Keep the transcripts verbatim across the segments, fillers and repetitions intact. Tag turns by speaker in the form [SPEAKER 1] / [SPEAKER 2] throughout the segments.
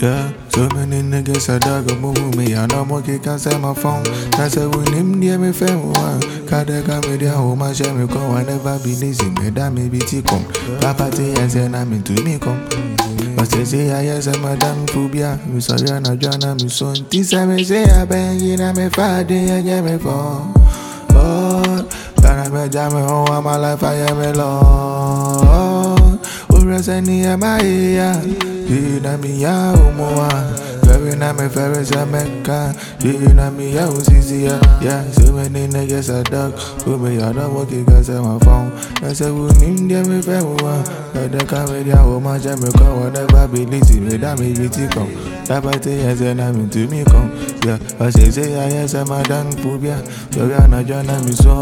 [SPEAKER 1] Yeah, so many niggas a dog a move me. I know monkey can say my phone. I say we name dear me fair one. Kada come dia home and share me come. I never be lazy, me that me be come. Papa say I say na me to me come. But say say I yes a madam phobia. Me sorry na Joanna me son. This I me say I bang in a me father and yeah me fall. Oh, can I me jam me home all my life I am alone. Urasani am I here. You know me ya umoa, very na me very Jamaica. You know me ya uzizia, yeah. So many niggas a dog, who me ya don't work it 'cause I'm a phone. I say we need them me fair one. But the comedy I will match me come, whatever be lazy, me that me be come. That party I say na me to me come, yeah. I say say I yes I'm a damn phobia. So we are not Joanna me so,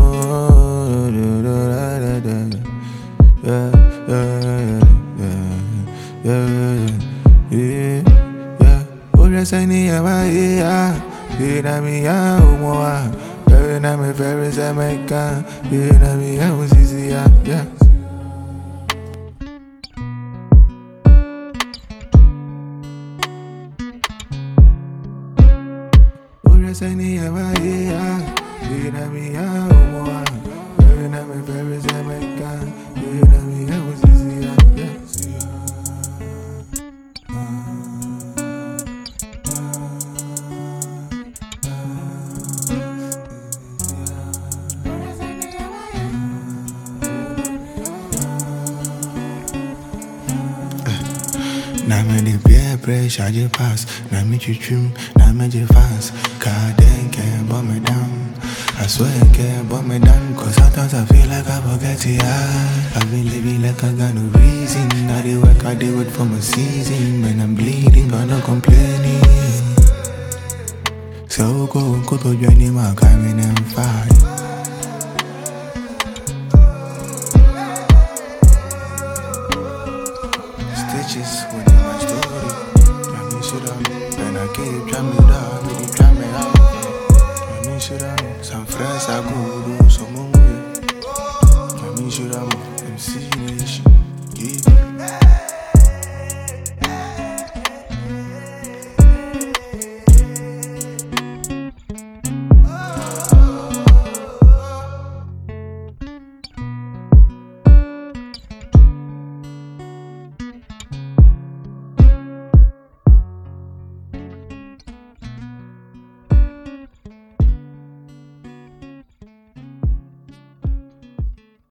[SPEAKER 1] yeah, yeah, yeah. Yeah, yeah, yeah. Urasani am I here? You know me ya umoa, very na me very Jamaica. You know me ya uzizia, yeah. Urasani am I here? You know me ya umoa, very na me very Jamaica. You know me ya uzizia, yeah. Na me the peer pressure je pass. Na me chuchum, na me je fast. Car then can't bomb me down. I swear I can't bomb me down. Cause sometimes I feel like I forget it. I've been living like I got no reason. I do work, I do it for my season. When I'm bleeding, I'm not complaining. So go, go to join my coming and fight. Stitches within my story. I mean shit on when I keep trying me down, really try me out. I mean shit on some friends I go do some more. I mean shit on